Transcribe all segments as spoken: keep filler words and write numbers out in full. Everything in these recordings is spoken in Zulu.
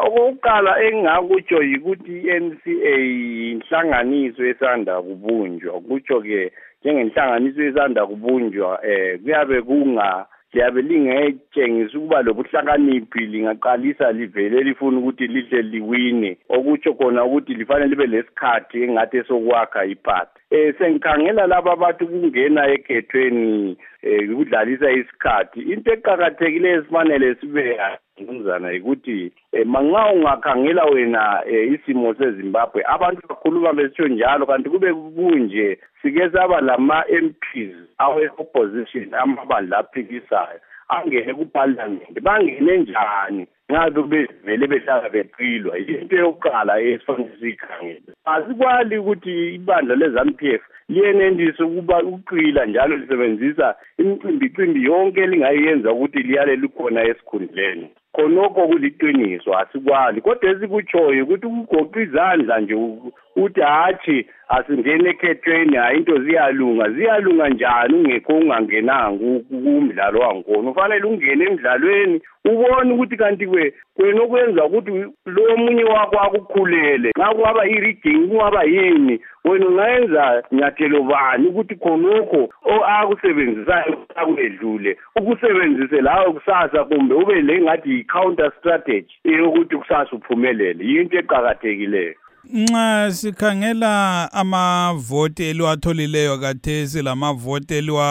okokuqala engingakutsho yikuthi i-N C A inhlanganiso esanda kubunjwa kutsho ke njengenhlanganiso esanda kubunjwa eh kuyabe kunga liyabe lingetshengisa ukuba lobuhlakaniphi lingaqalisa livele lifuna ukuthi lihle liwine okutsho khona ukuthi lifanele libe lesikhathi engathi sokwakha iphathi eh sengikhangela laba abantu kungena ekhethweni eh ukudlalisa isikhathi into eqhakathekileyo esifanele sibe ngumzana ukuthi manga ungakhangela wena isimo seZimbabwe abantu bakhuluma besitsho njalo kanti kube kunje sike saba lama M Ps awe opposition amabandla aphikisayo angene kuparliament bangene njani ngabe bevele behlala beqilwa into yokuqala esifanele sikhangele asikwali ukuthi ibandla leZANU P F liyenendisa ukuba uqila njalo lisebenzisa imicimbi cimbi yonke lingayenza ukuthi liyale likhona esikhundleni khonokho kuliqiniso asikwali kodwa esikutshoyo ukuthi ukugoqa izandla nje uthi hathi asingene ekhethweni hayi into ziyalunga ziyalunga njani ungekho ungangenanga kumdlalo wangona ufanele ungene emidlalweni ubone ukuthi kanti kwe kwena okwenza ukuthi lo munye wakho akukhulele xa kwaba i-rigging kwaba yini wena ungayenza nyathelo bani ukuthi khonokho akusebenzisayo akudlule ukusebenzise lawo kusasa kumbe ube le ngathi i-counter strategy eyokuthi kusasa uphumelele yinto eqhakathekileyo. Nxa sikhangela amavoti eliwatholileyo kathesi lamavoti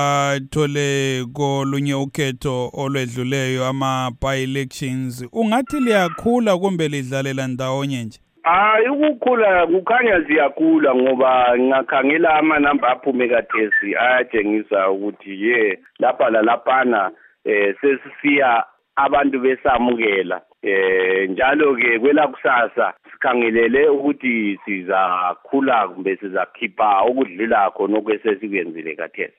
eliwathole kolunye ukhetho olwedluleyo ama-by-elections ungathi liyakhula kumbe lidlalela ndawonye nje? Hayi ukukhula kukhanya ziyakhula ngoba ngingakhangela amanamba aphume kathesi ayatshengisa ukuthi ye lapha lalaphana eh sesisiya abantu besamukela eh njalo ke kwelakusasa sikhangelele ukuthi sizakhula kumbe sizakhipha okudlula khona okwesesikwenzile kathesi.